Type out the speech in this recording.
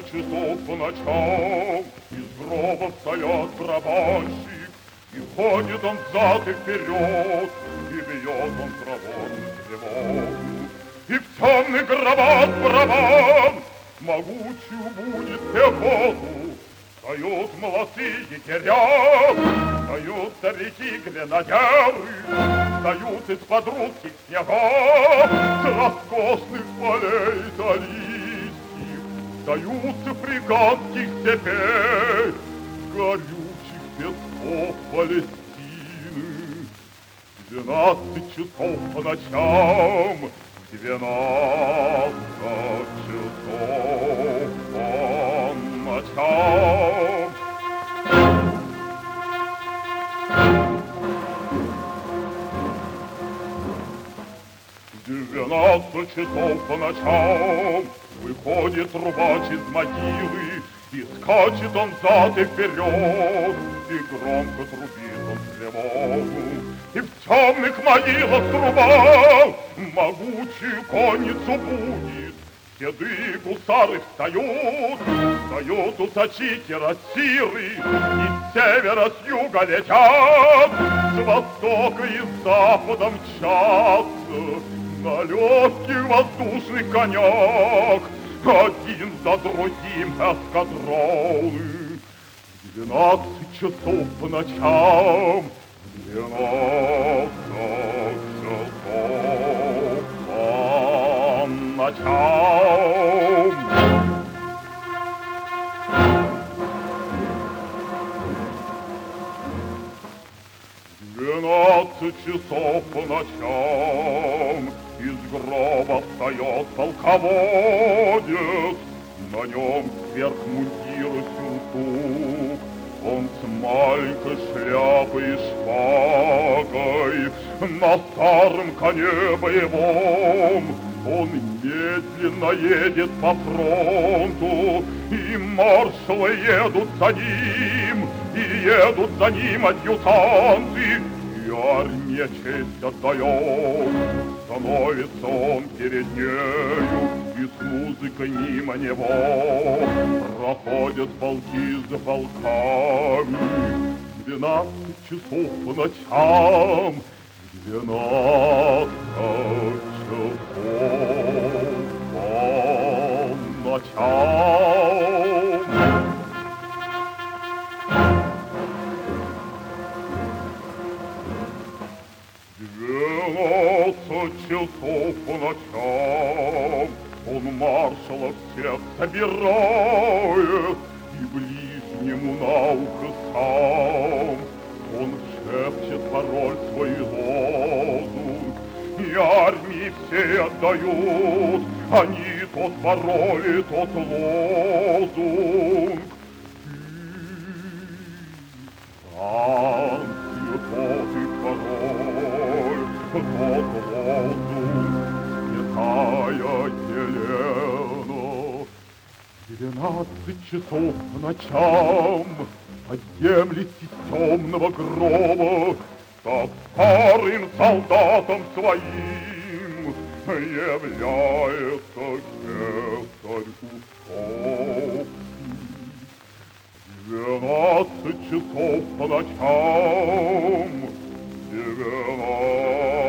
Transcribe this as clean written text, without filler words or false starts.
часов по ночам из гроба встает барабанщик, и ходит он взад и вперед, и бьет он травою тревогу. И в темный гробат барабан могучую будет пехоту. Встают молодцы егеря, встают старики-гренадеры, встают из-под русских снегов, с роскошных полей талийских, встают с африканских степей, с горючих песков Палестины. 12 часов по ночам, 12 часов по ночам. 12 часов по ночам выходит трубач из могилы, и скачет он взад и вперед, и громко трубит он тревогу. И в темных могилах труба могучую конницу будет. Седые гусары встают, встают усачи кирасиры, и с севера, с юга летят, с востока и с запада мчатся на легких воздушных конях, один за другим эскадроны. 12 часов по ночам, 12 часов по ночам. Двенадцать часов по ночам из гроба встает полководец, на нем сверх мундира сюртук, он с маленькой шляпой и шпагой, на старом коне боевом. Он медленно едет по фронту, и маршалы едут за ним, и едут за ним адъютанты, и армия честь отдает. Становится он перед нею, и с музыкой мимо него проходят полки за полками. 12 часов по ночам, 12 часов по ночам. 12 часов по ночам он маршалов всех собирает и ближнему на ухо сам. Он шепчет пароль свой лозунг, и армии все отдают они тот пароль и тот лозунг. Францию тот и пароль, тот лозунг, святая Елена. 12 часов по ночам подъемлись из темного гроба, так старым солдатам своим является кесарь Усопский. 12 часов по ночам, 12